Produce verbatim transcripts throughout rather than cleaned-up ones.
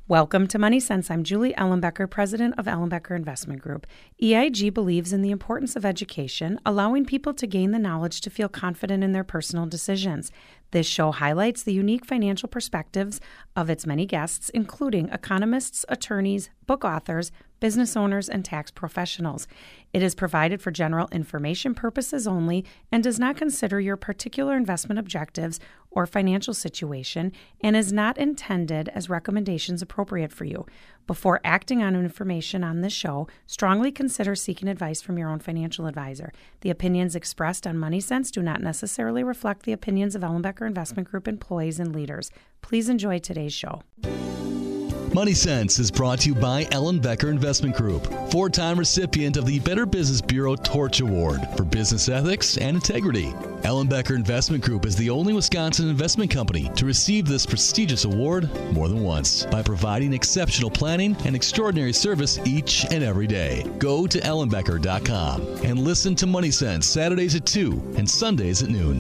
Welcome to Money Sense. I'm Julie Ellenbecker, president of Ellenbecker Investment Group. E I G believes in the importance of education, allowing people to gain the knowledge to feel confident in their personal decisions. This show highlights the unique financial perspectives of its many guests, including economists, attorneys, book authors, business owners, and tax professionals. It is provided for general information purposes only and does not consider your particular investment objectives or financial situation and is not intended as recommendations appropriate for you. Before acting on information on this show, strongly consider seeking advice from your own financial advisor. The opinions expressed on Money Sense do not necessarily reflect the opinions of Ellenbecker Investment Group employees and leaders. Please enjoy today's show. Money Sense is brought to you by Ellenbecker Investment Group, four-time recipient of the Better Business Bureau Torch Award for business ethics and integrity. Ellenbecker Investment Group is the only Wisconsin investment company to receive this prestigious award more than once by providing exceptional planning and extraordinary service each and every day. Go to ellenbecker dot com and listen to Money Sense Saturdays at two and Sundays at noon.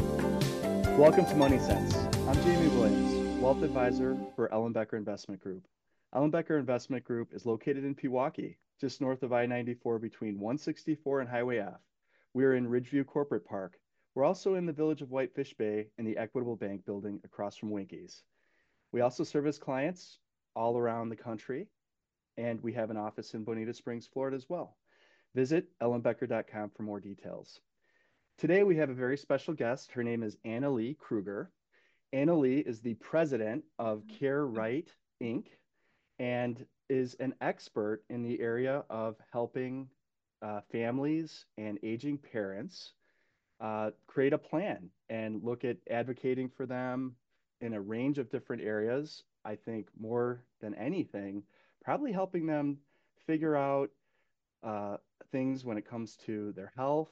Welcome to Money Sense. I'm Jamie Williams, Wealth Advisor for Ellenbecker Investment Group. Ellenbecker Investment Group is located in Pewaukee, just north of I ninety-four between one sixty-four and Highway F. We are in Ridgeview Corporate Park. We're also in the village of Whitefish Bay in the Equitable Bank building across from Winkies. We also service clients all around the country, and we have an office in Bonita Springs, Florida as well. Visit ellenbecker dot com for more details. Today we have a very special guest. Her name is Anna Lee Kruger. Anna Lee is the president of Care Right, Incorporated, and is an expert in the area of helping uh, families and aging parents uh, create a plan and look at advocating for them in a range of different areas. I think more than anything, probably helping them figure out uh, things when it comes to their health,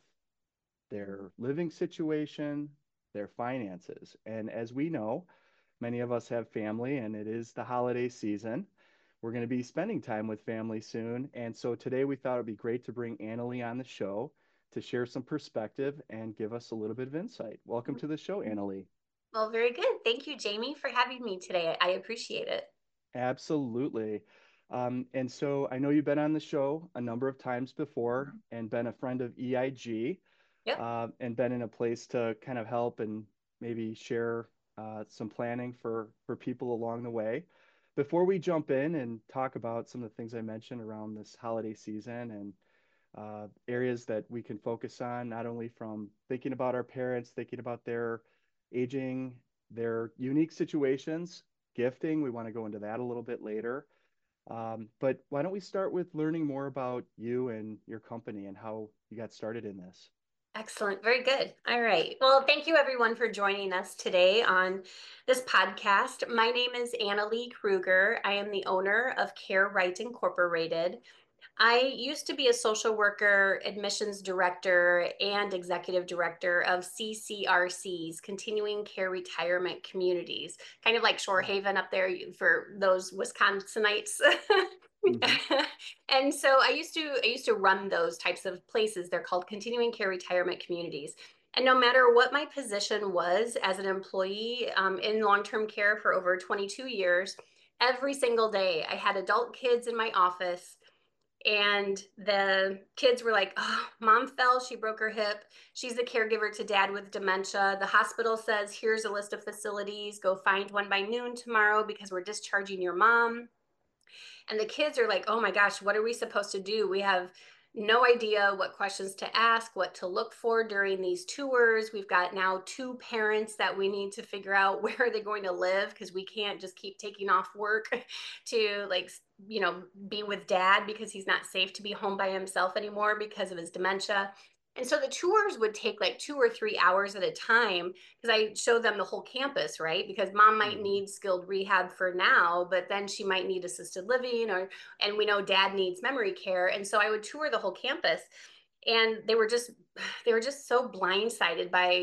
their living situation, their finances. And as we know, many of us have family and it is the holiday season. We're going to be spending time with family soon. And so today we thought it'd be great to bring Anna Lee on the show to share some perspective and give us a little bit of insight. Welcome to the show, Anna Lee. Well, very good. Thank you, Jamie, for having me today. I appreciate it. Absolutely. Um, and so I know you've been on the show a number of times before and been a friend of E I G. Yep. Uh, and been in a place to kind of help and maybe share uh, some planning for, for people along the way. Before we jump in and talk about some of the things I mentioned around this holiday season and uh, areas that we can focus on, not only from thinking about our parents, thinking about their aging, their unique situations, gifting, we want to go into that a little bit later. Um, but why don't we start with learning more about you and your company and how you got started in this? Excellent. Very good. All right. Well, thank you everyone for joining us today on this podcast. My name is Anna Lee Kruger. I am the owner of Care Right Incorporated. I used to be a social worker, admissions director, and executive director of C C R Cs, Continuing Care Retirement Communities, kind of like Shore Haven up there for those Wisconsinites. Mm-hmm. And so I used to I used to run those types of places. They're called Continuing Care Retirement Communities. And no matter what my position was as an employee um, in long-term care for over twenty-two years, every single day I had adult kids in my office. And the kids were like, oh, mom fell, she broke her hip. She's the caregiver to dad with dementia. The hospital says, here's a list of facilities. Go find one by noon tomorrow because we're discharging your mom. And the kids are like, oh my gosh, what are we supposed to do? We have no idea what questions to ask, what to look for during these tours. We've got now two parents that we need to figure out where are they going to live because we can't just keep taking off work to like, you know, be with dad because he's not safe to be home by himself anymore because of his dementia. And so the tours would take like two or three hours at a time because I showed them the whole campus, right? Because mom might need skilled rehab for now, but then she might need assisted living, or, and we know dad needs memory care. And so I would tour the whole campus, and they were just, they were just so blindsided by just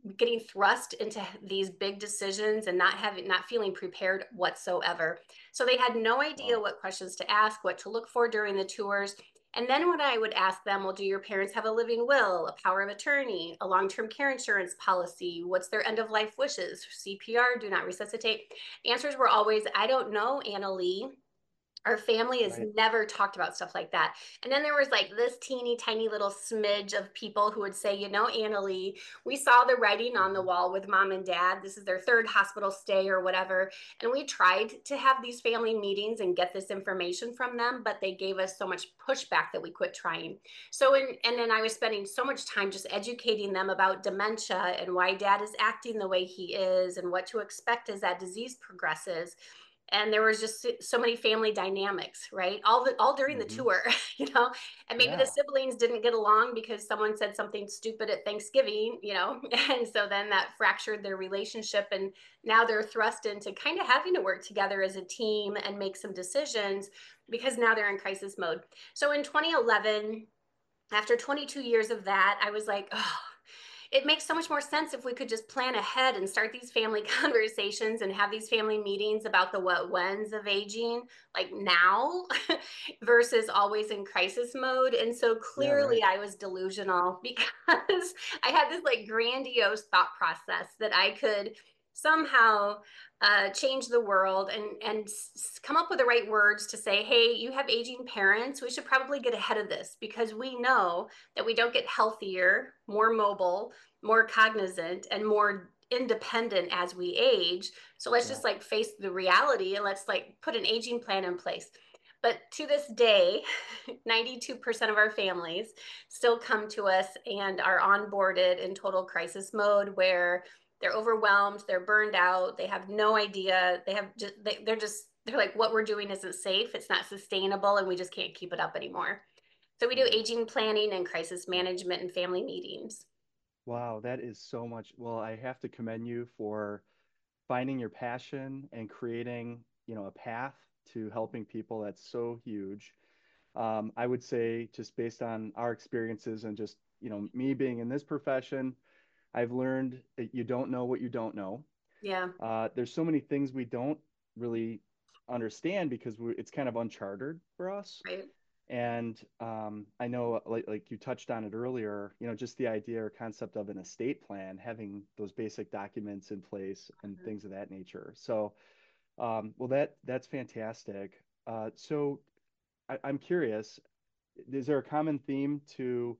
getting thrust into these big decisions and not having, not feeling prepared whatsoever. So they had no idea Wow. what questions to ask, what to look for during the tours. And then when I would ask them, well, do your parents have a living will, a power of attorney, a long-term care insurance policy? What's their end of life wishes? C P R, do not resuscitate. Answers were always, I don't know, Anna Lee. Our family has Right. never talked about stuff like that. And then there was like this teeny tiny little smidge of people who would say, you know, Anna Lee, we saw the writing on the Mhm. wall with mom and dad. This is their third hospital stay or whatever. And we tried to have these family meetings and get this information from them, but they gave us so much pushback that we quit trying. So, in, and then I was spending so much time just educating them about dementia and why dad is acting the way he is and what to expect as that disease progresses. And there was just so many family dynamics, right, all the all during the Mhm. tour. You know, and maybe the Yeah. siblings didn't get along because someone said something stupid at Thanksgiving, you know. And so then that fractured their relationship, and now they're thrust into kind of having to work together as a team and make some decisions because now they're in crisis mode. So in twenty eleven, after twenty-two years of that, I was like, oh, it makes so much more sense if we could just plan ahead and start these family conversations and have these family meetings about the what whens of aging, like now, versus always in crisis mode. And so Yeah, clearly right. I was delusional because I had this like grandiose thought process that I could somehow uh, change the world and and s- come up with the right words to say, hey, you have aging parents, we should probably get ahead of this because we know that we don't get healthier, more mobile, more cognizant, and more independent as we age. So let's Yeah. just like face the reality and let's like put an aging plan in place. But to this day, ninety-two percent of our families still come to us and are onboarded in total crisis mode where they're overwhelmed, they're burned out, they have no idea, they have just, they, they're just, they're like, what we're doing isn't safe, it's not sustainable, and we just can't keep it up anymore. So we do Mm. aging planning and crisis Yeah. management and family meetings. Wow, that is so much. Well, I have to commend you for finding your passion and creating, you know, a path to helping people. That's so huge. Um, I would say just based on our experiences and just, you know, me being in this profession, I've learned that you don't know what you don't know. Yeah, Uh, there's so many things we don't really understand because we, it's kind of uncharted for us. right. And um, I know, like like you touched on it earlier, you know, just the idea or concept of an estate plan, having those basic documents in place and things of that nature. So, um, well, that that's fantastic. Uh, so I, I'm curious, is there a common theme to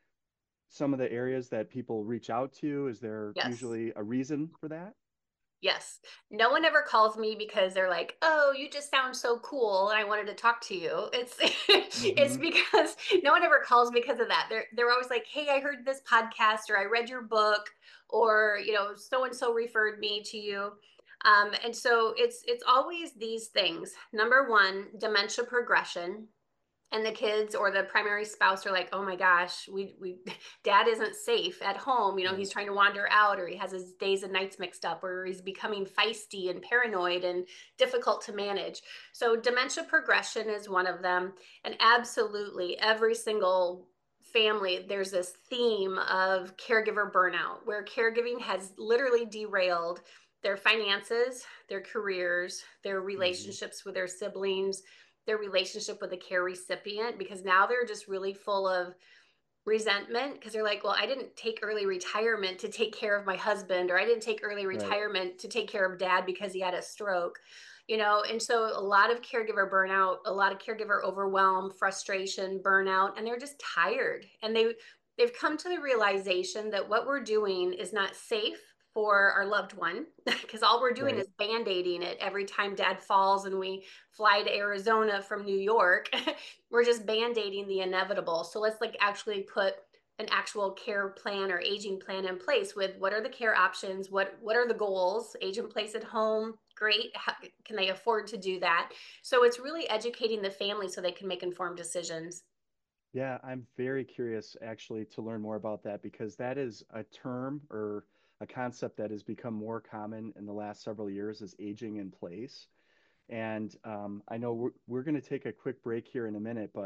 some of the areas that people reach out to? Is there Yes. usually a reason for that? Yes. No one ever calls me because they're like, "Oh, you just sound so cool and I wanted to talk to you." It's it's Mm-hmm. because no one ever calls because of that. They're they're always like, "Hey, I heard this podcast or I read your book or, you know, so and so referred me to you." Um, and so it's it's always these things. Number one, dementia progression, and the kids or the primary spouse are like, oh my gosh, we we dad isn't safe at home, you know, Right. he's trying to wander out, or he has his days and nights mixed up, or he's becoming feisty and paranoid and difficult to manage. So dementia progression is one of them. And absolutely every single family, there's this theme of caregiver burnout where caregiving has literally derailed their finances, their careers, their Mm-hmm. relationships with their siblings, their relationship with the care recipient, because now they're just really full of resentment because they're like, well, I didn't take early retirement to take care of my husband, or I didn't take early Right. retirement to take care of dad because he had a stroke, you know. And so a lot of caregiver burnout, a lot of caregiver overwhelm, frustration, burnout, and they're just tired, and they they've come to the realization that what we're doing is not safe for our loved one because all we're doing Right. is band-aiding it every time dad falls and we fly to Arizona from New York. We're just band-aiding the inevitable. So let's like actually put an actual care plan or aging plan in place with what are the care options, what what are the goals, age in place at home, great. How, can they afford to do that? So it's really educating the family so they can make informed decisions. Yeah, I'm very curious actually to learn more about that because that is a term or a concept that has become more common in the last several years is aging in place. And um, I know we're, we're going to take a quick break here in a minute, but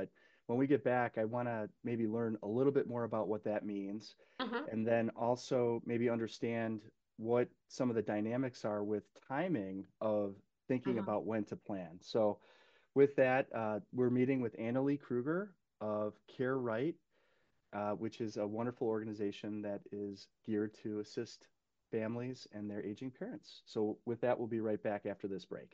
when we get back, I want to maybe learn a little bit more about what that means, Mm-hmm. and then also maybe understand what some of the dynamics are with timing of thinking Mm-hmm. about when to plan. So, with that, uh, we're meeting with Annalie Kruger of Care Right, uh, which is a wonderful organization that is geared to assist families and their aging parents. So, with that, we'll be right back after this break.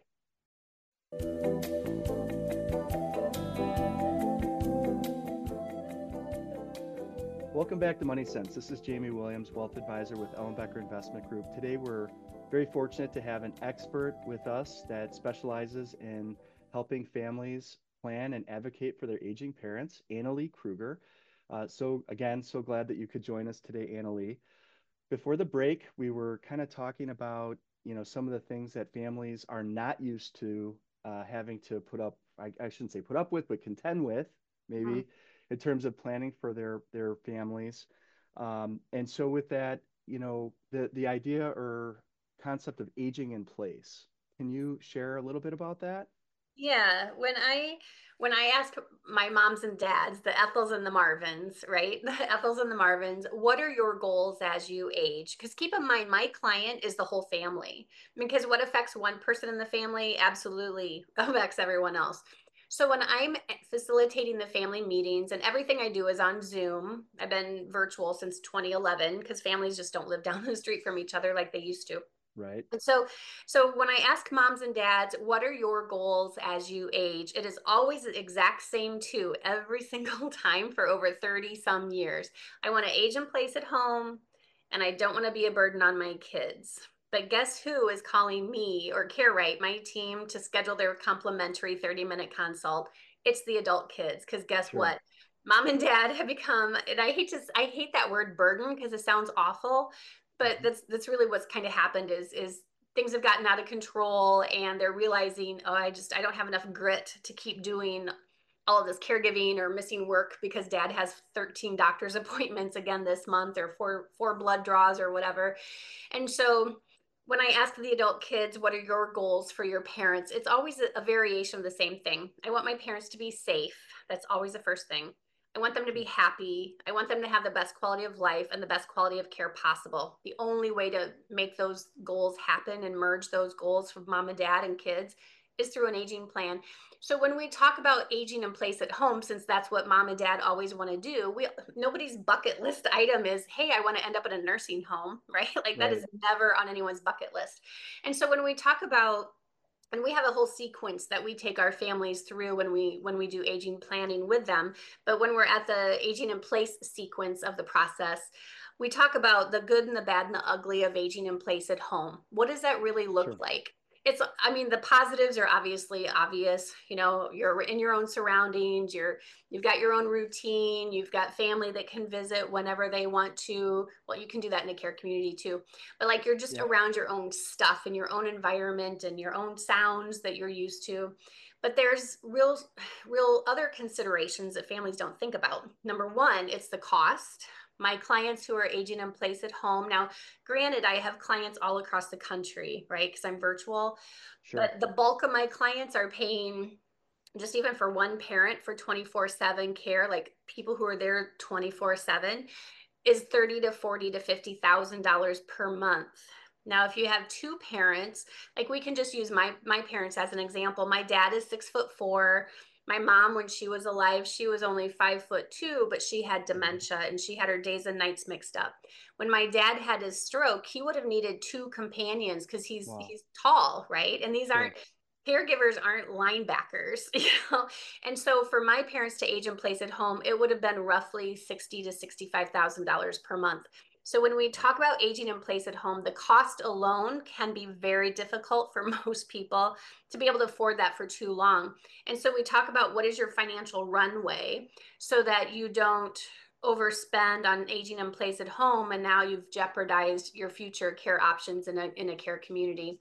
Welcome back to Money Sense. This is Jamie Williams, Wealth Advisor with Ellenbecker Investment Group. Today, we're very fortunate to have an expert with us that specializes in helping families plan and advocate for their aging parents, Annalie Kruger. Uh, so again, so glad that you could join us today, Annalie. Before the break, we were kind of talking about, you know, some of the things that families are not used to uh, having to put up, I, I shouldn't say put up with, but contend with, Mm-hmm. maybe, in terms of planning for their their families. Um, and so with that, you know, the the idea or concept of aging in place. Can you share a little bit about that? Yeah, when I when I ask my moms and dads, the Ethels and the Marvins, right? The Ethels and the Marvins, what are your goals as you age? Because keep in mind, my client is the whole family. Because what affects one person in the family absolutely affects everyone else. So when I'm facilitating the family meetings and everything I do is on Zoom, I've been virtual since twenty eleven because families just don't live down the street from each other like they used to. Right. And so, so when I ask moms and dads, what are your goals as you age? It is always the exact same two every single time for over thirty some years. I want to age in place at home and I don't want to be a burden on my kids. But guess who is calling me or Care Right, my team, to schedule their complimentary thirty minute consult? It's the adult kids. Because guess Sure. what? Mom and dad have become, and I hate to, I hate that word burden because it sounds awful, but Mhm. that's that's really what's kind of happened is is things have gotten out of control and they're realizing, oh, I just I don't have enough grit to keep doing all of this caregiving or missing work because dad has thirteen doctor's appointments again this month or four four blood draws or whatever. And so when I ask the adult kids, what are your goals for your parents? It's always a, a variation of the same thing. I want my parents to be safe. That's always the first thing. I want them to be Sure. happy. I want them to have the best quality of life and the best quality of care possible. The only way to make those goals happen and merge those goals for mom and dad and kids is through an aging plan. So when we talk about aging in place at home, since that's what mom and dad always want to do, we nobody's bucket list item is, hey, I want to end up in a nursing home, right? Like that is Right. never on anyone's bucket list. And so when we talk about and we have a whole sequence that we take our families through when we when we do aging planning with them, but when we're at the aging in place sequence of the process, we talk about the good and the bad and the ugly of aging in place at home. What does that really look Sure. like? It's, I mean, the positives are obviously obvious. You know, you're in your own surroundings, you're you've got your own routine, you've got family that can visit whenever they want to. Well, you can do that in a care community too, but like you're just Yeah. around your own stuff and your own environment and your own sounds that you're used to. But there's real real other considerations that families don't think about. Number one, it's the cost. My clients who are aging in place at home now, granted, I have clients all across the country, right, because I'm virtual, Sure. but the bulk of my clients are paying just even for one parent for twenty-four seven care, like people who are there twenty-four seven, is thirty to forty to fifty thousand dollars per month. Now, if you have two parents, like we can just use my my parents as an example. My dad is six foot four. My mom, when she was alive, she was only five foot two, but she had Mhm. dementia and she had her days and nights mixed up. When my dad had his stroke, he would have needed two companions because he's Wow. he's tall, right? And these aren't Sure. caregivers aren't linebackers, you know. And so for my parents to age in place at home, it would have been roughly sixty to sixty-five thousand dollars per month. So when we Right. talk about aging in place at home, the cost alone can be very difficult for most people to be able to afford that for too long. And so we talk about what is your financial runway so that you don't overspend on aging in place at home and now you've jeopardized your future care options in a in a care community.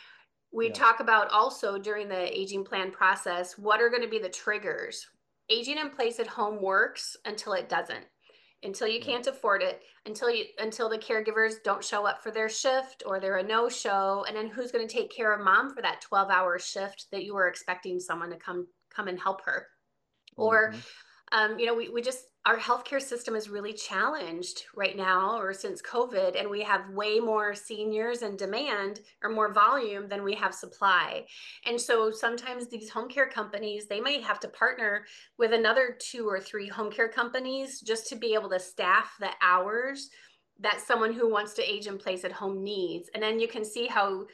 We Yeah. talk about also during the aging plan process, what are going to be the triggers? Aging in place at home works until it doesn't, until you Right. can't afford it, until you until the caregivers don't show up for their shift or they're a no-show. And then who's going to take care of mom for that twelve hour shift that you were expecting someone to come come and help her? Or Hmm. Um, you know, we, we just, our healthcare system is really challenged right now or since COVID, and we have way more seniors in demand or more volume than we have supply. And so sometimes these home care companies, they might have to partner with another two or three home care companies just to be able to staff the hours that someone who wants to age in place at home needs. And then you can see how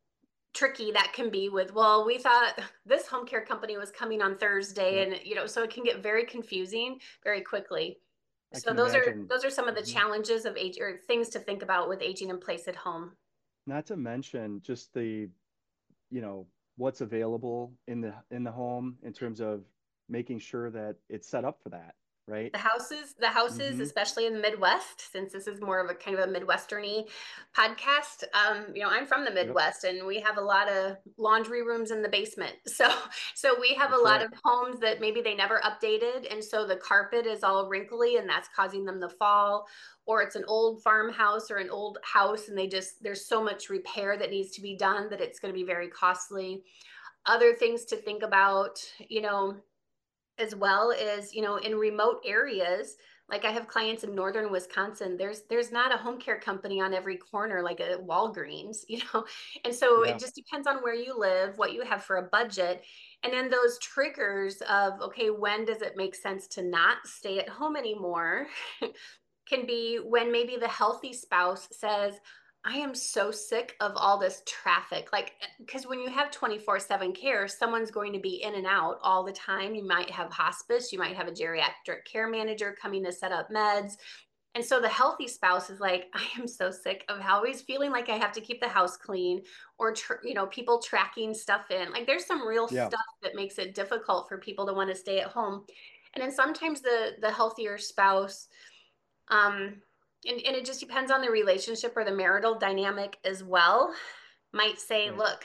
tricky that can be with, well, we thought this home care company was coming on Thursday, Yep. and you know, so it can get very confusing very quickly. I So can those are imagine. those are some of the Mhm. challenges of age or things to think about with aging in place at home. Not to mention just the, you know, what's available in the in the home in terms of making sure that it's set up for that, right? The houses, the houses, Mm-hmm. especially in the Midwest, since this is more of a kind of a Midwesterny podcast. Um, you know, I'm from the Yep, Midwest, and we have a lot of laundry rooms in the basement. So, so we have a that's lot right. of homes that maybe they never updated, and so the carpet is all wrinkly, and that's causing them to fall. Or it's an old farmhouse or an old house, and they just there's so much repair that needs to be done that it's going to be very costly. Other things to think about, you know as well is, you know, in remote areas, like I have clients in northern Wisconsin, there's there's not a home care company on every corner like a Walgreens, you know. And so it Yeah. just depends on where you live, what you have for a budget. And then those triggers of, okay, when does it make sense to not stay at home anymore? Can be when maybe the healthy spouse says, I am so sick of all this traffic. Like, because when you have twenty-four seven care, someone's going to be in and out all the time. You might have hospice, you might have a geriatric care manager coming to set up meds. And so the healthy spouse is like, I am so sick of always feeling like I have to keep the house clean or, tr- you know, people tracking stuff in. Like, there's some real Yeah. stuff that makes it difficult for people to want to stay at home. And then sometimes the the healthier spouse, um, and, and it just depends on the relationship or the marital dynamic as well, might say, Right. look,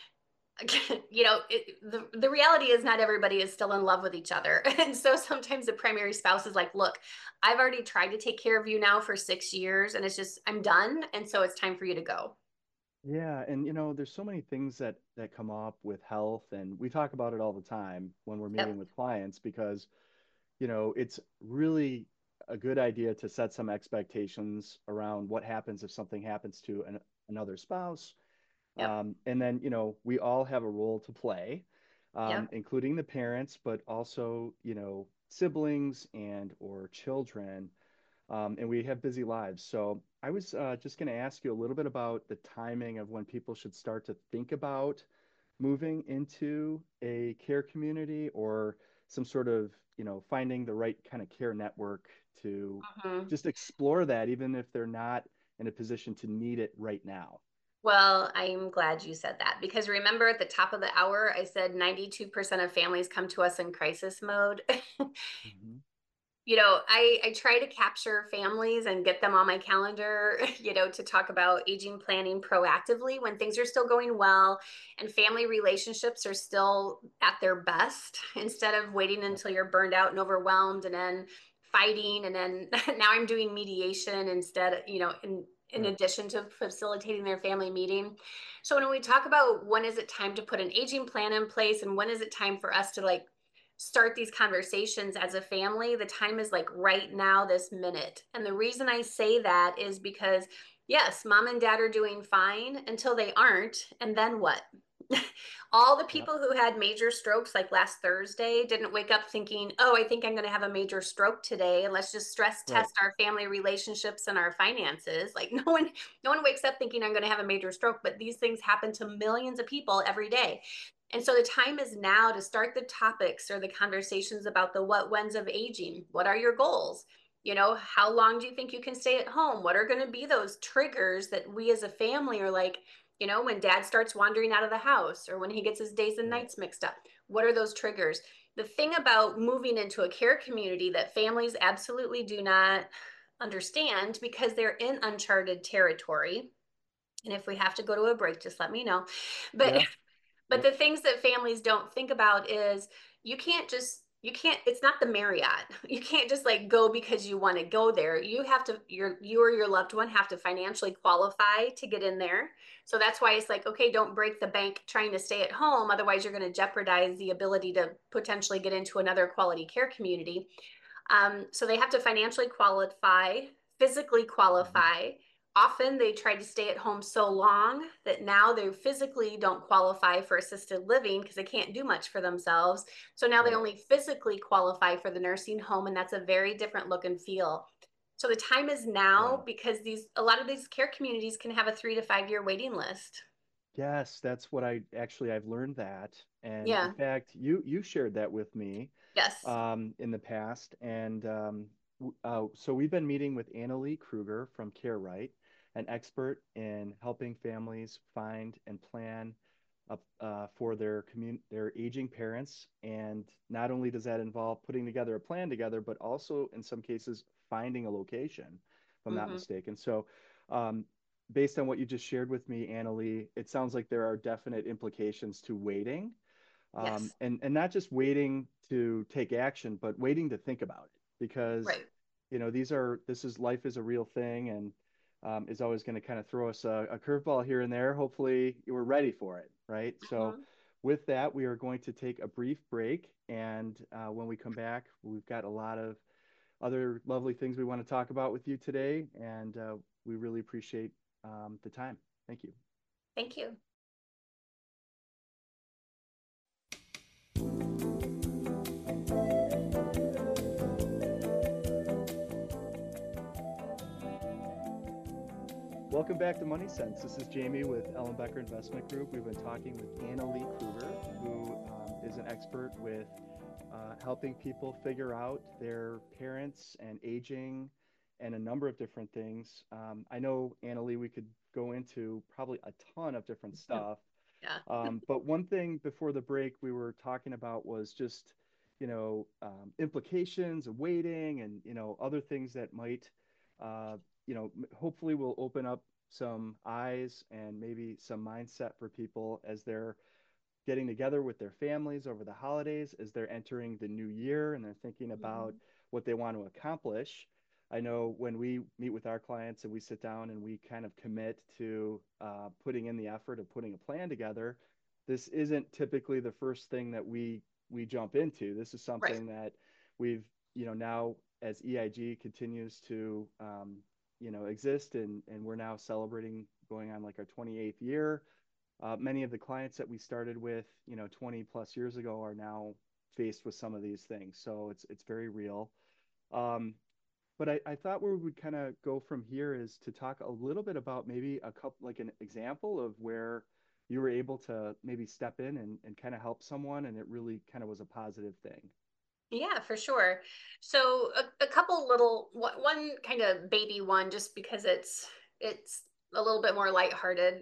you know, it, the, the reality is not everybody is still in love with each other. And so sometimes the primary spouse is like, look, I've already tried to take care of you now for six years and it's just, I'm done. And so it's time for you to go. Yeah, and you know, there's so many things that that come up with health, and we talk about it all the time when we're meeting Yep. with clients because, you know, it's really a good idea to set some expectations around what happens if something happens to an, another spouse. Yep. Um, and then, you know, we all have a role to play, um, Yep. including the parents, but also, you know, siblings and or children. Um, and we have busy lives. So I was uh, just going to ask you a little bit about the timing of when people should start to think about moving into a care community or some sort of, you know, finding the right kind of care network to Mhm. just explore that, even if they're not in a position to need it right now. Well, I'm glad you said that because remember at the top of the hour, I said ninety-two percent of families come to us in crisis mode. Mhm. you know, I, I try to capture families and get them on my calendar, you know, to talk about aging planning proactively when things are still going well and family relationships are still at their best instead of waiting Yep. until you're burned out and overwhelmed and then fighting. And then now I'm doing mediation instead, you know, in, in Right. addition to facilitating their family meeting. So when we talk about when is it time to put an aging plan in place and when is it time for us to like start these conversations as a family, the time is like right now, this minute. And the reason I say that is because, yes, mom and dad are doing fine until they aren't. And then what? All the Yep. people who had major strokes like last Thursday didn't wake up thinking, oh, I think I'm going to have a major stroke today. And let's just stress Right. test our family relationships and our finances. Like no one, no one wakes up thinking I'm going to have a major stroke, but these things happen to millions of people every day. And so the time is now to start the topics or the conversations about the what whens of aging. What are your goals? You know, how long do you think you can stay at home? What are going to be those triggers that we as a family are like, you know, when dad starts wandering out of the house or when he gets his days and Right. nights mixed up? What are those triggers? The thing about moving into a care community that families absolutely do not understand because they're in uncharted territory. And if we have to go to a break, just let me know. But Yeah. but Yep. the things that families don't think about is you can't just you can't, it's not the Marriott. You can't just like go because you want to go there. You have to, your, you or your loved one have to financially qualify to get in there. So that's why it's like, okay, don't break the bank trying to stay at home. Otherwise you're going to jeopardize the ability to potentially get into another quality care community. Um, so they have to financially qualify, physically qualify. Mm-hmm. Often they try to stay at home so long that now they physically don't qualify for assisted living because they can't do much for themselves. So now right. they only physically qualify for the nursing home, and that's a very different look and feel. So the time is now yeah. because these a lot of these care communities can have a three to five year waiting list. Yes, that's what I actually I've learned that. And yeah. in fact, you you shared that with me. Yes. Um, in the past. And um, uh, so we've been meeting with Annalie Kruger from CareRight, an expert in helping families find and plan uh, uh, for their commun- their aging parents. And not only does that involve putting together a plan together, but also in some cases finding a location, if I'm mm-hmm. not mistaken. So um, based on what you just shared with me, Annalie, it sounds like there are definite implications to waiting. Um, yes. and, and not just waiting to take action, but waiting to think about it, because, right. you know, these are, this is, life is a real thing, and um, is always going to kind of throw us a, a curveball here and there. Hopefully we're ready for it. Right. Mm-hmm. So with that, we are going to take a brief break. And uh, when we come back, we've got a lot of other lovely things we want to talk about with you today. And uh, we really appreciate um, the time. Thank you. Thank you. Welcome back to Money Sense. This is Jamie with Ellenbecker Investment Group. We've been talking with Annalie Kruger, who um, is an expert with uh, helping people figure out their parents and aging and a number of different things. Um, I know, Annalie, we could go into probably a ton of different stuff. Yeah. um, but one thing before the break we were talking about was just, you know, um, implications of waiting and, you know, other things that might uh, you know, hopefully will open up some eyes and maybe some mindset for people as they're getting together with their families over the holidays, as they're entering the new year and they're thinking about mm-hmm. what they want to accomplish. I know when we meet with our clients and we sit down and we kind of commit to uh, putting in the effort of putting a plan together, this isn't typically the first thing that we we jump into. This is something right. that we've, you know, now as E I G continues to um, you know, exist, and, and we're now celebrating going on like our twenty-eighth year. Uh, many of the clients that we started with, you know, twenty plus years ago are now faced with some of these things. So it's, it's very real. Um, but I, I thought where we would kind of go from here is to talk a little bit about maybe a couple, like an example of where you were able to maybe step in and, and kind of help someone, and it really kind of was a positive thing. Yeah, for sure. So a, a couple little one, one kind of baby one, just because it's it's a little bit more lighthearted.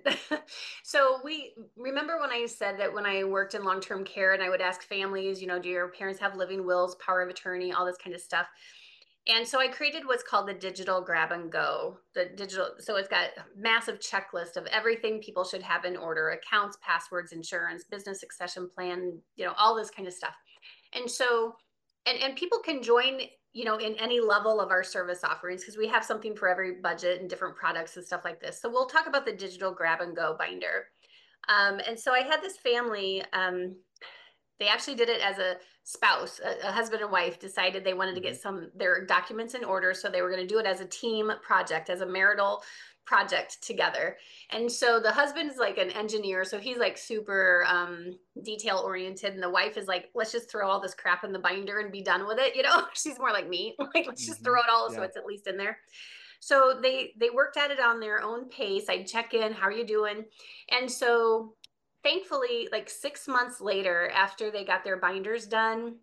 So we remember when I said that when I worked in long-term care and I would ask families, you know, do your parents have living wills, power of attorney, all this kind of stuff. And so I created what's called the digital grab and go. The digital, so it's got a massive checklist of everything people should have in order: accounts, passwords, insurance, business succession plan, you know, all this kind of stuff. And so And, and people can join, you know, in any level of our service offerings, because we have something for every budget and different products and stuff like this. So we'll talk about the digital grab and go binder. Um, and so I had this family, um, they actually did it as a spouse, a, a husband and wife decided they wanted to get some their documents in order. So they were going to do it as a team project, as a marital project together. And so the husband is like an engineer, so he's like super um, detail oriented, and the wife is like, let's just throw all this crap in the binder and be done with it. You know, she's more like me, like let's just mm-hmm. throw it all yeah. so it's at least in there. So they they worked at it on their own pace. I'd check in, how are you doing? And so thankfully, like six months later, after they got their binders done,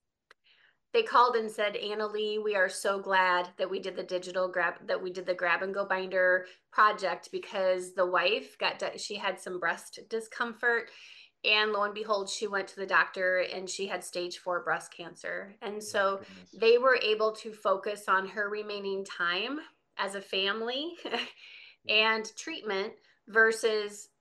they called and said, Annalie, we are so glad that we did the digital grab, that we did the grab and go binder project, because the wife got, she had some breast discomfort, and lo and behold, she went to the doctor and she had stage four breast cancer. And so oh, they were able to focus on her remaining time as a family yeah. and treatment, versus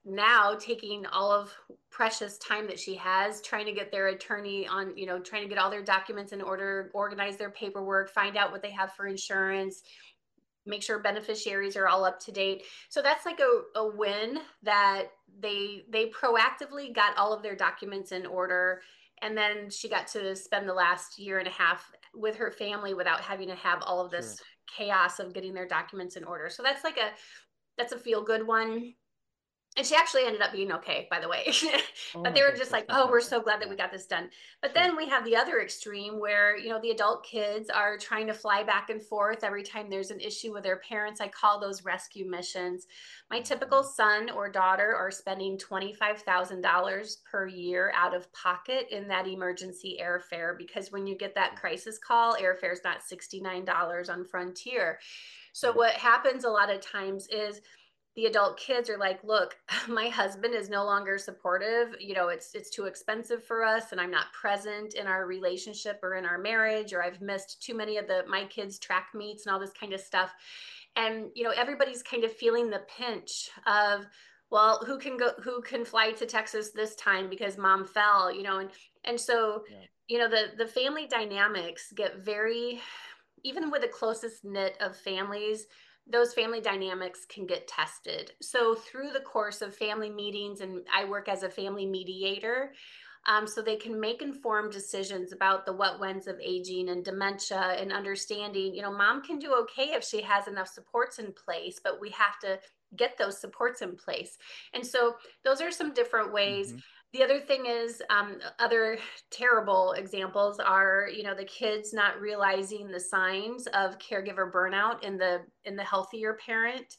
now taking all of precious time that she has trying to get their attorney on, you know, trying to get all their documents in order, organize their paperwork, find out what they have for insurance, make sure beneficiaries are all up to date. So that's like a, a win that they they proactively got all of their documents in order. And then she got to spend the last year and a half with her family without having to have all of this sure. chaos of getting their documents in order. So that's like a that's a feel good one. And she actually ended up being okay, by the way. Oh But my they were gosh, just that's like, oh, we're fantastic. so glad that Yeah. we got this done. But Sure. then we have the other extreme where, you know, the adult kids are trying to fly back and forth every time there's an issue with their parents. I call those rescue missions. My typical son or daughter are spending twenty-five thousand dollars per year out of pocket in that emergency airfare, because when you get that crisis call, airfare is not sixty-nine dollars on Frontier. So Right. what happens a lot of times is the adult kids are like, look, my husband is no longer supportive. You know, it's it's too expensive for us, and I'm not present in our relationship or in our marriage, or I've missed too many of the my kids' track meets and all this kind of stuff. And you know, everybody's kind of feeling the pinch of, well, who can go who can fly to Texas this time because mom fell, you know, and and so Yeah. you know, the the family dynamics get very, even with the closest knit of families, those family dynamics can get tested. So through the course of family meetings, and I work as a family mediator, um, so they can make informed decisions about the what whens of aging and dementia, and understanding, you know, mom can do okay if she has enough supports in place, but we have to get those supports in place. And so those are some different ways. Mm-hmm. The other thing is, um, other terrible examples are, you know, the kids not realizing the signs of caregiver burnout in the in the healthier parent,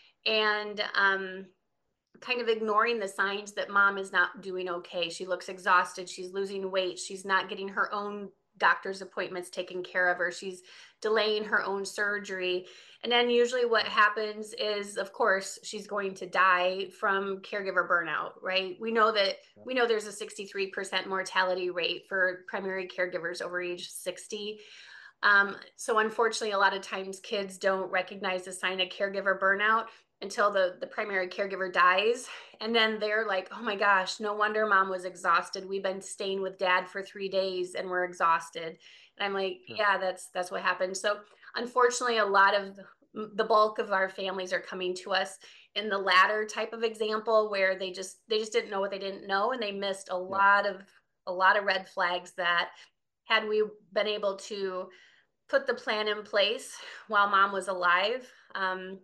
and um, kind of ignoring the signs that mom is not doing okay. She looks exhausted. She's losing weight. She's not getting her own doctor's appointments taken care of her. She's delaying her own surgery. And then usually what happens is, of course, she's going to die from caregiver burnout, right? We know that we know there's a sixty-three percent mortality rate for primary caregivers over age sixty. Um, so unfortunately, a lot of times kids don't recognize the sign of caregiver burnout until the, the primary caregiver dies. And then they're like, oh my gosh, no wonder mom was exhausted. We've been staying with dad for three days and we're exhausted. And I'm like, Sure. yeah, that's, that's what happened. So unfortunately, a lot of the, the bulk of our families are coming to us in the latter type of example, where they just, they just didn't know what they didn't know. And they missed a Yep. lot of, a lot of red flags that, had we been able to put the plan in place while mom was alive, um,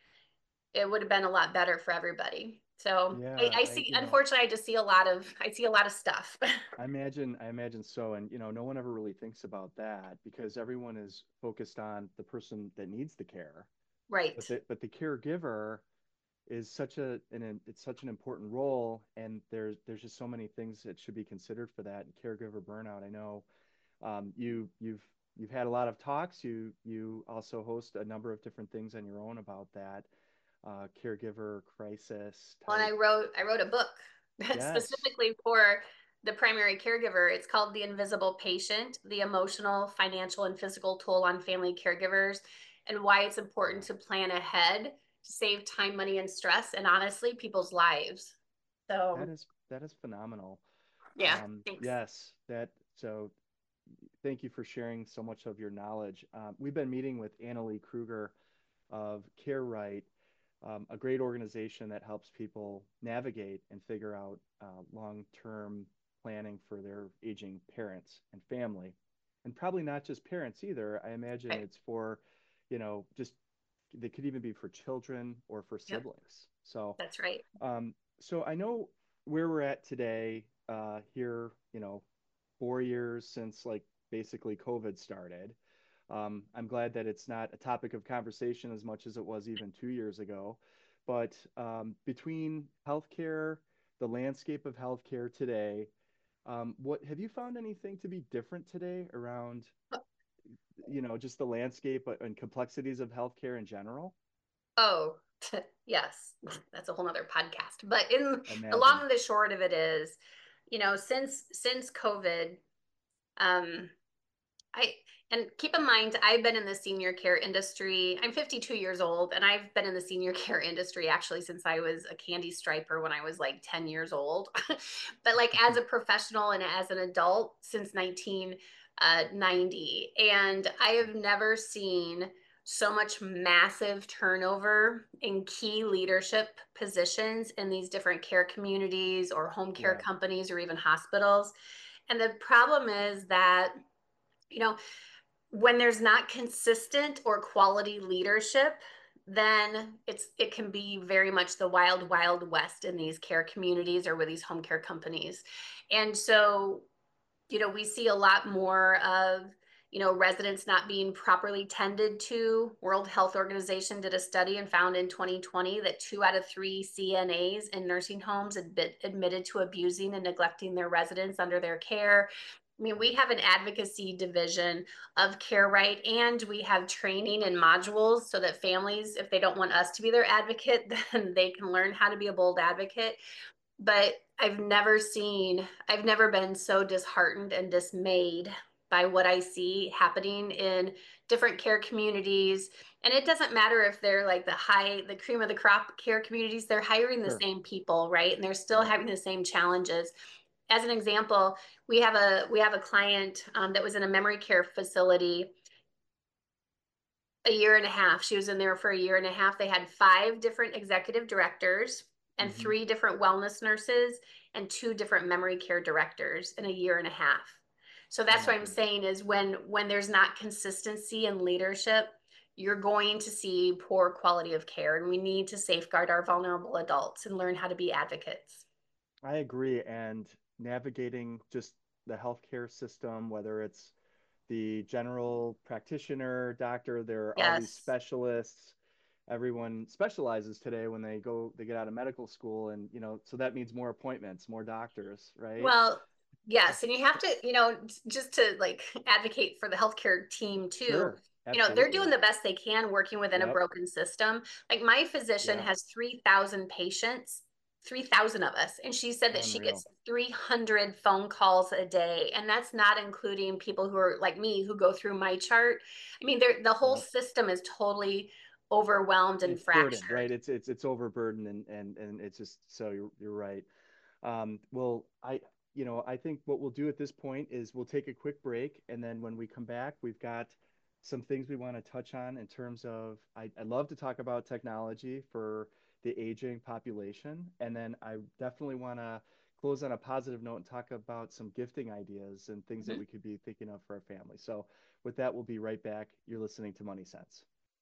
it would have been a lot better for everybody. So I, Yeah, I I see, you know unfortunately, I just see a lot of, I see a lot of stuff. I imagine I imagine so, and you know no one ever really thinks about that because everyone is focused on the person that needs the care, Right. but the but the caregiver is such a an it's such an important role, and there's there's just so many things that should be considered for that. Caregiver burnout, I know um, you you've you've had a lot of talks. You you also host a number of different things on your own about that uh, caregiver crisis Well, and I type. wrote, I wrote a book Yes. specifically for the primary caregiver. It's called The Invisible Patient: The Emotional, Financial, and Physical Toll on Family Caregivers, and why it's important to plan ahead to save time, money, and stress, and honestly, people's lives. That So is that is phenomenal. yeah, Um, thanks. yes, that so thank you for sharing so much of your knowledge. Um, we've been meeting with Annalie Kruger of CareRight, um, a great organization that helps people navigate and figure out uh, long-term planning for their aging parents and family. And probably not just parents either. I imagine Okay. it's for, you know, just they could even be for children or for Yep, siblings. So that's right. um, so I know where we're at today, uh, here, you know, four years since like basically COVID started. Um, I'm glad that it's not a topic of conversation as much as it was even two years ago. But um, between healthcare, the landscape of healthcare today, um, what have you found anything to be different today around, you know, just the landscape and complexities of healthcare in general? Oh, yes, that's a whole nother podcast. But in I the long imagine. and the short of it is, you know, since since COVID, um, I, and keep in mind, I've been in the senior care industry. I'm fifty-two years old, and I've been in the senior care industry actually since I was a candy striper when I was like ten years old. But like as a professional and as an adult since nineteen ninety. And I have never seen so much massive turnover in key leadership positions in these different care communities or home care Yeah. companies or even hospitals. And the problem is that, you know, when there's not consistent or quality leadership, then it's it can be very much the wild, wild west in these care communities or with these home care companies. And so, you know, we see a lot more of, you know, residents not being properly tended to. World Health Organization did a study and found in twenty twenty that two out of three C N As in nursing homes had been admitted to abusing and neglecting their residents under their care. I mean, we have an advocacy division of Care Right, and we have training and modules so that families, if they don't want us to be their advocate, then they can learn how to be a bold advocate. But I've never seen, I've never been so disheartened and dismayed by what I see happening in different care communities. And it doesn't matter if they're like the high, the cream of the crop care communities, they're hiring the Sure. same people, right? And they're still Yeah. having the same challenges. As an example, we have a we have a client um, that was in a memory care facility a year and a half. She was in there for a year and a half. They had five different executive directors and Mhm. three different wellness nurses and two different memory care directors in a year and a half. So Oh that's my what I'm goodness. saying is when when there's not consistency in leadership, you're going to see poor quality of care. And we need to safeguard our vulnerable adults and learn how to be advocates. I agree. And navigating just the healthcare system, whether it's the general practitioner, doctor, there are all these Yes. specialists. Everyone specializes today when they go, they get out of medical school. And, you know, so that means more appointments, more doctors, right? Well, yes, and you have to, you know, just to like advocate for the healthcare team too. Sure. You know, they're doing Absolutely. the best they can working within a Yep. broken system. Like my physician Yeah. has three thousand patients, three thousand of us, and she said that she Unreal. gets three hundred phone calls a day, and that's not including people who are like me who go through my chart. I mean, they're, the whole Yep. system is totally overwhelmed and It's burdened, fractured. right? It's it's it's overburdened and and and it's just so you're you're right. Um, well, I, you know, I think what we'll do at this point is we'll take a quick break, and then when we come back, we've got some things we want to touch on in terms of I, I love to talk about technology for the aging population, and then I definitely want to close on a positive note and talk about some gifting ideas and things that Mhm. we could be thinking of for our family. So with that, we'll be right back. You're listening to Money Sense.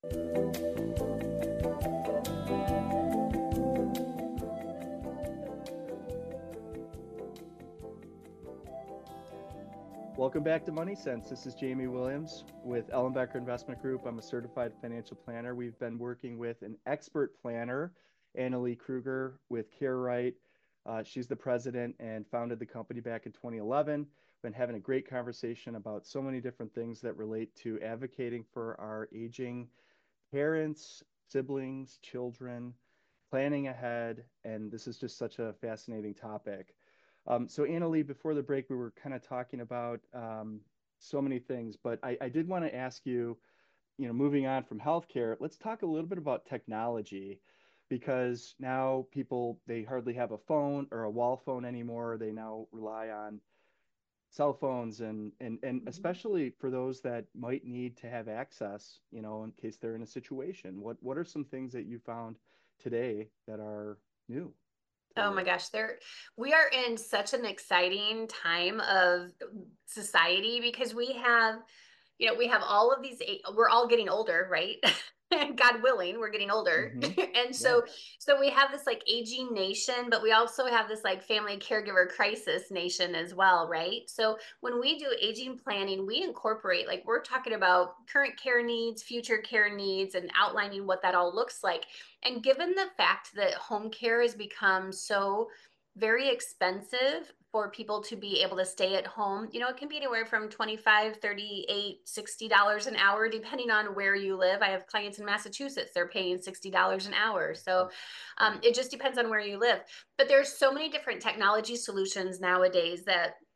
Welcome back to Money Sense. This is Jamie Williams with Ellenbecker Investment Group. I'm a certified financial planner. We've been working with an expert planner, Annalie Kruger with Care Right. Uh, she's the president and founded the company back in twenty eleven. Been having a great conversation about so many different things that relate to advocating for our aging parents, siblings, children, planning ahead, and this is just such a fascinating topic. Um, so, Annalie, before the break, we were kind of talking about um, so many things, but I, I did want to ask you, you know, moving on from healthcare, let's talk a little bit about technology because now people, they hardly have a phone or a wall phone anymore. They now rely on cell phones and and and Mhm. especially for those that might need to have access, you know, in case they're in a situation. What what are some things that you found today that are new to the Oh my world? gosh, there we are in such an exciting time of society because we have, you know, we have all of these, a- we're all getting older, right? God willing, we're getting older. Mm-hmm. And Yeah. so so we have this like aging nation, but we also have this like family caregiver crisis nation as well, right? So when we do aging planning, we incorporate like we're talking about current care needs, future care needs, and outlining what that all looks like. And given the fact that home care has become so very expensive for people to be able to stay at home, you know, it can be anywhere from twenty-five, thirty-eight, sixty dollars an hour, depending on where you live. I have clients in Massachusetts, they're paying sixty dollars an hour. So um, Right. it just depends on where you live. But there's so many different technology solutions nowadays that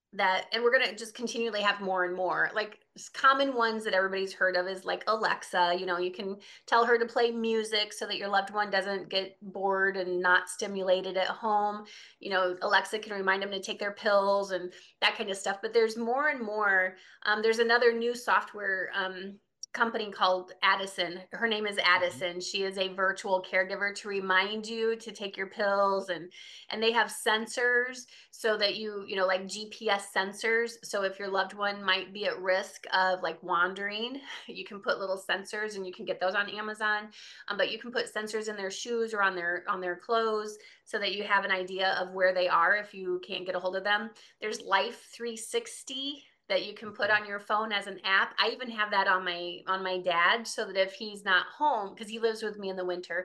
that, and we're going to just continually have more and more. Like common ones that everybody's heard of is like Alexa. You know, you can tell her to play music so that your loved one doesn't get bored and not stimulated at home. You know, Alexa can remind them to take their pills and that kind of stuff. But there's more and more. Um, there's another new software um, company called Addison. Her name is Addison. She is a virtual caregiver to remind you to take your pills, and and they have sensors so that you, you know, like G P S sensors. So if your loved one might be at risk of like wandering, you can put little sensors, and you can get those on Amazon. Um, but you can put sensors in their shoes or on their on their clothes so that you have an idea of where they are if you can't get a hold of them. There's Life three sixty that you can put on your phone as an app. I even have that on my on my dad, so that if he's not home, because he lives with me in the winter,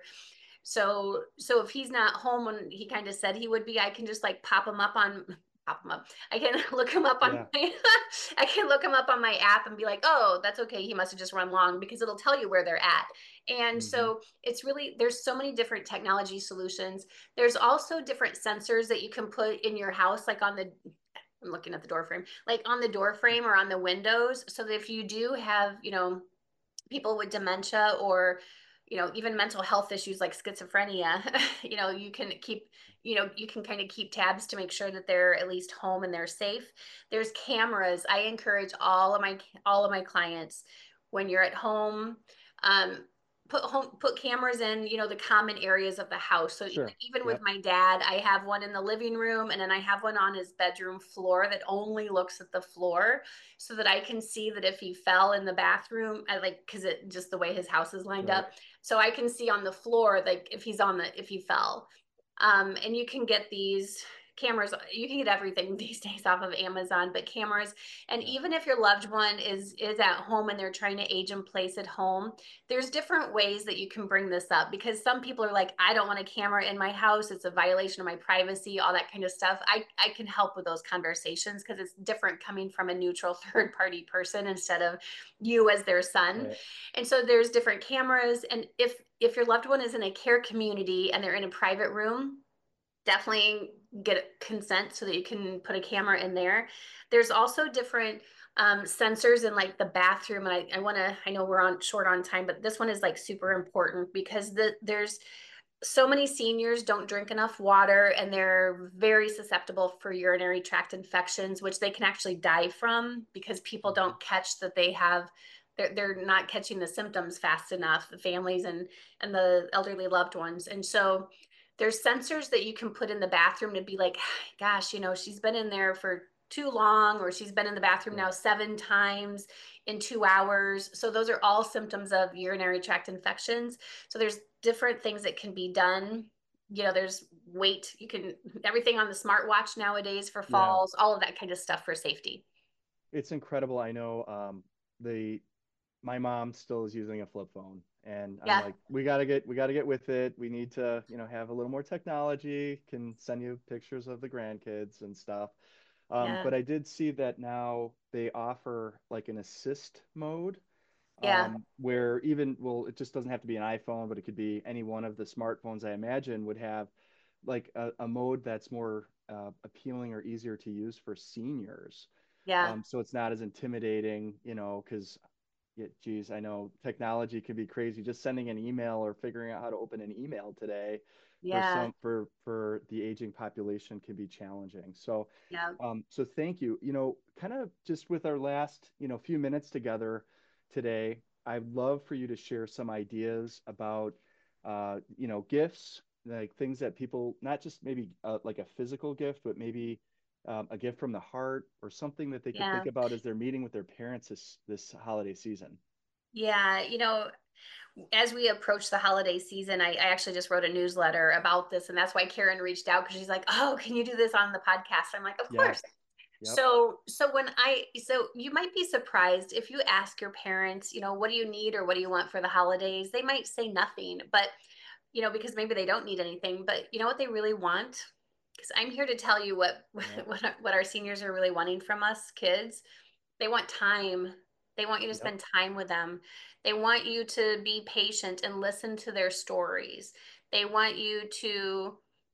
so so if he's not home when he kind of said he would be, I can just like pop him up on pop him up. I can look him up on Yeah. my I can look him up on my app and be like, oh, that's okay. He must have just run long, because it'll tell you where they're at. And Mm-hmm. so it's really, there's so many different technology solutions. There's also different sensors that you can put in your house, like on the I'm looking at the door frame, like on the door frame or on the windows, so that if you do have, you know, people with dementia or, you know, even mental health issues like schizophrenia, you know, you can keep, you know, you can kind of keep tabs to make sure that they're at least home and they're safe. There's cameras. I encourage all of my all of my clients, when you're at home, um, put home put cameras in, you know, the common areas of the house. So Sure. even with Yep. my dad, I have one in the living room, and then I have one on his bedroom floor that only looks at the floor, so that I can see that if he fell in the bathroom, I like, because it just the way his house is lined Right. up, so I can see on the floor, like if he's on the if he fell. Um, and you can get these cameras, you can get everything these days off of Amazon, but cameras. And Yeah. even if your loved one is is at home and they're trying to age in place at home, there's different ways that you can bring this up, because some people are like, I don't want a camera in my house, it's a violation of my privacy, all that kind of stuff. I, I can help with those conversations, because it's different coming from a neutral third party person instead of you as their son. Right. And so there's different cameras. And if if your loved one is in a care community and they're in a private room, definitely get consent so that you can put a camera in there. There's also different um, sensors in like the bathroom. And I, I want to, I know we're on short on time, but this one is like super important, because the, there's so many seniors don't drink enough water, and they're very susceptible for urinary tract infections, which they can actually die from, because people Mm-hmm. don't catch that they have, they're, they're not catching the symptoms fast enough, the families and, and the elderly loved ones. And so there's sensors that you can put in the bathroom to be like, gosh, you know, she's been in there for too long, or she's been in the bathroom Yeah. now seven times in two hours. So those are all symptoms of urinary tract infections. So there's different things that can be done. You know, there's weight, you can, everything on the smartwatch nowadays for Yeah. falls, all of that kind of stuff for safety. It's incredible. I know um, the my mom still is using a flip phone, and I'm Yeah. like, we gotta get we gotta get with it. We need to, you know, have a little more technology. Can send you pictures of the grandkids and stuff. Um, Yeah. but I did see that now they offer like an assist mode, Yeah. um, where even, well, it just doesn't have to be an iPhone, but it could be any one of the smartphones, I imagine, would have like a, a mode that's more uh, appealing or easier to use for seniors. Yeah. Um, so it's not as intimidating, you know, because, yeah, geez, I know technology can be crazy. Just sending an email or figuring out how to open an email today for Yeah. some for for the aging population can be challenging. So, Yeah. um, so thank you. You know, kind of just with our last, you know, few minutes together today, I'd love for you to share some ideas about, uh, you know, gifts, like things that people, not just maybe uh, like a physical gift, but maybe um, a gift from the heart or something that they could Yeah. think about as they're meeting with their parents this this holiday season. Yeah. You know, as we approach the holiday season, I, I actually just wrote a newsletter about this. And that's why Karen reached out, because she's like, oh, can you do this on the podcast? I'm like, of Yeah. course. Yep. So, so when I, so you might be surprised if you ask your parents, you know, what do you need or what do you want for the holidays? They might say nothing, but, you know, because maybe they don't need anything, but you know what they really want? Because I'm here to tell you what, Yep. what, our- what our seniors are really wanting from us kids. They want time. They want you to Yep. spend time with them. They want you to be patient and listen to their stories. They want you to just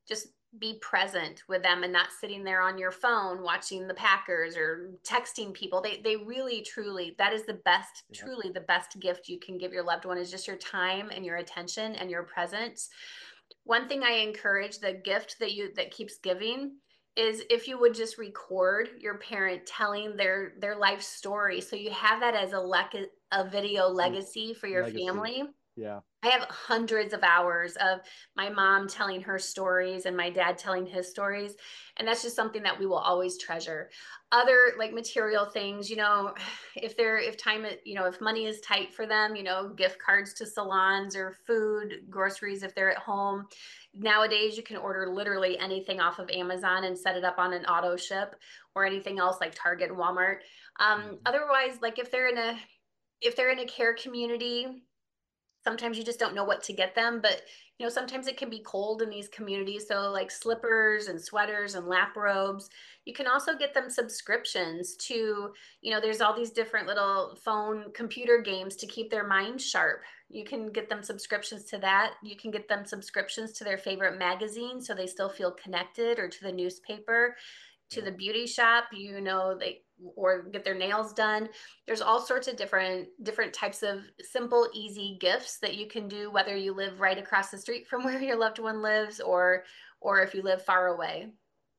be present with them and not sitting there on your phone watching the Packers or texting people. They they really truly, that is the best, Yep. truly the best gift you can give your loved one, is just your time and your attention and your presence. One thing I encourage, the gift that you that keeps giving, is if you would just record your parent telling their their life story, so you have that as a le- a video legacy for your Legacy. family. Yeah. I have hundreds of hours of my mom telling her stories and my dad telling his stories. And that's just something that we will always treasure. Other like material things, you know, if they're, if time, you know, if money is tight for them, you know, gift cards to salons or food, groceries, if they're at home. Nowadays, you can order literally anything off of Amazon and set it up on an auto ship, or anything else like Target and Walmart. Um, Mhm. Otherwise, like if they're in a, if they're in a care community, sometimes you just don't know what to get them. But you know, sometimes it can be cold in these communities, so like slippers and sweaters and lap robes. You can also get them subscriptions to, you know, there's all these different little phone computer games to keep their mind sharp. You can get them subscriptions to that. You can get them subscriptions to their favorite magazine so they still feel connected, or to the newspaper, to Yep. the beauty shop, you know, they, or get their nails done. There's all sorts of different different types of simple, easy gifts that you can do, whether you live right across the street from where your loved one lives, or or if you live far away.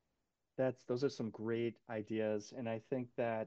That's those are some great ideas, and I think that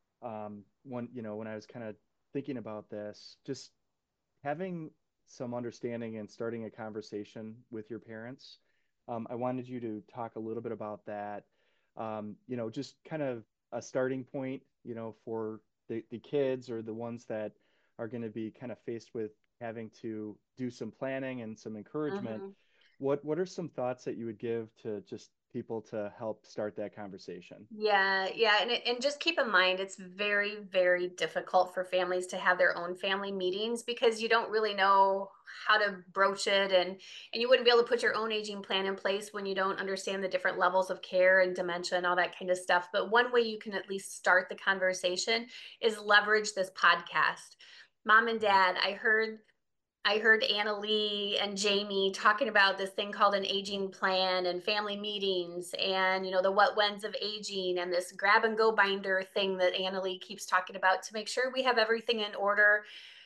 um, one, you know, when I was kind of thinking about this, just having some understanding and starting a conversation with your parents. Um, I wanted you to talk a little bit about that. Um, you know, just kind of a starting point, you know, for the, the kids or the ones that are going to be kind of faced with having to do some planning and some encouragement. Mhm. What what are some thoughts that you would give to just people to help start that conversation? Yeah, yeah, and it, and just keep in mind, it's very, very difficult for families to have their own family meetings, because you don't really know how to broach it, and and you wouldn't be able to put your own aging plan in place when you don't understand the different levels of care and dementia and all that kind of stuff. But one way you can at least start the conversation is leverage this podcast. Mom and Mhm. Dad, I heard I heard Anna Lee and Jamie talking about this thing called an aging plan and family meetings, and you know, the what whens of aging, and this grab and go binder thing that Anna Lee keeps talking about, to make sure we have everything in order,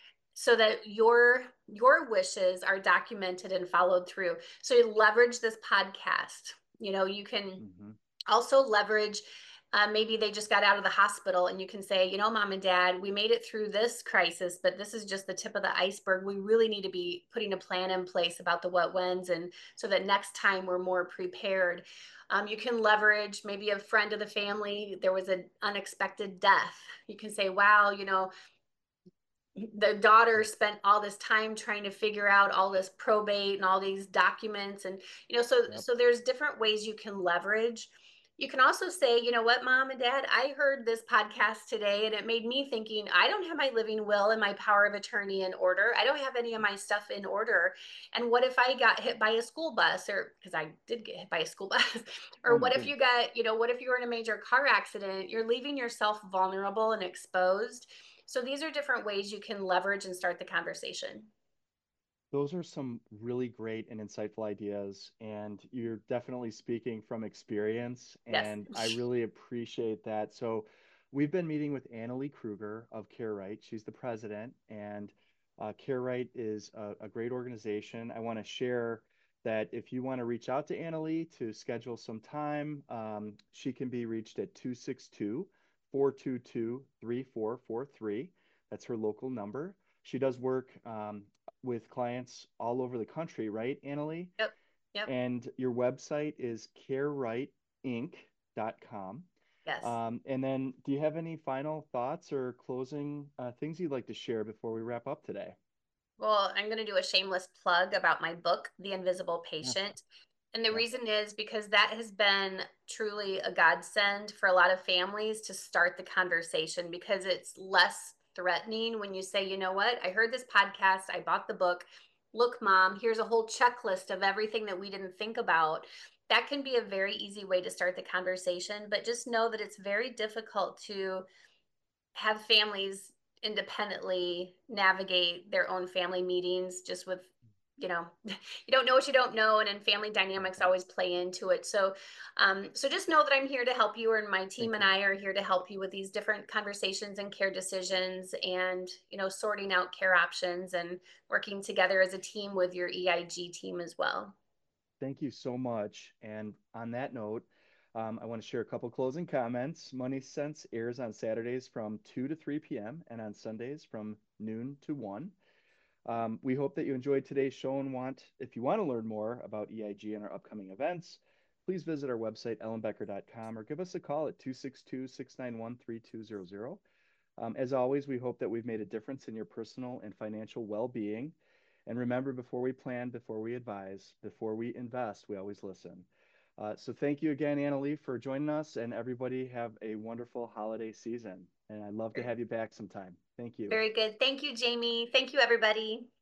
so that your your wishes are documented and followed through. So you leverage this podcast. You know, you can Mhm. also leverage, uh, maybe they just got out of the hospital, and you can say, you know, mom and dad, we made it through this crisis, but this is just the tip of the iceberg. We really need to be putting a plan in place about the what whens, and so that next time we're more prepared. Um, you can leverage maybe a friend of the family, there was an unexpected death. You can say, wow, you know, the daughter Yep. spent all this time trying to figure out all this probate and all these documents, and you know, so Yep. so there's different ways you can leverage. You can also say, you know what, mom and dad, I heard this podcast today and it made me thinking, I don't have my living will and my power of attorney in order. I don't have any of my stuff in order. And what if I got hit by a school bus, or because I did get hit by a school bus, or Oh my what if you goodness. got, you know, what if you were in a major car accident? You're leaving yourself vulnerable and exposed. So these are different ways you can leverage and start the conversation. Those are some really great and insightful ideas, and you're definitely speaking from experience, Yes. and I really appreciate that. So, we've been meeting with Annalie Kruger of CareRight. She's the president, and uh, CareRight is a, a great organization. I want to share that if you want to reach out to Annalie to schedule some time, um, she can be reached at two six two, four two two, three four four three. That's her local number. She does work um, with clients all over the country, right, Annalie? Yep. Yep. And your website is care right inc dot com. Yes. Um, and then, do you have any final thoughts or closing uh, things you'd like to share before we wrap up today? Well, I'm going to do a shameless plug about my book, The Invisible Yes, Patient. And the yes. reason is because that has been truly a godsend for a lot of families to start the conversation, because it's less threatening when you say, you know what, I heard this podcast, I bought the book. Look, mom, here's a whole checklist of everything that we didn't think about. That can be a very easy way to start the conversation, but just know that it's very difficult to have families independently navigate their own family meetings, just with you know, you don't know what you don't know, and then family dynamics always play into it. So, um, so just know that I'm here to help you, and my team Thank and you. I are here to help you with these different conversations and care decisions, and you know, sorting out care options and working together as a team with your E I G team as well. Thank you so much. And on that note, um, I want to share a couple closing comments. Money Sense airs on Saturdays from two to three p m and on Sundays from noon to one. Um, we hope that you enjoyed today's show and want, if you want to learn more about E I G and our upcoming events, please visit our website, ellen becker dot com, or give us a call at two six two, six nine one, three two zero zero. Um, as always, we hope that we've made a difference in your personal and financial well-being. And remember, before we plan, before we advise, before we invest, we always listen. Uh, so thank you again, Annalie, for joining us, and everybody have a wonderful holiday season. And I'd love to have you back sometime. Thank you. Very good. Thank you, Jamie. Thank you, everybody.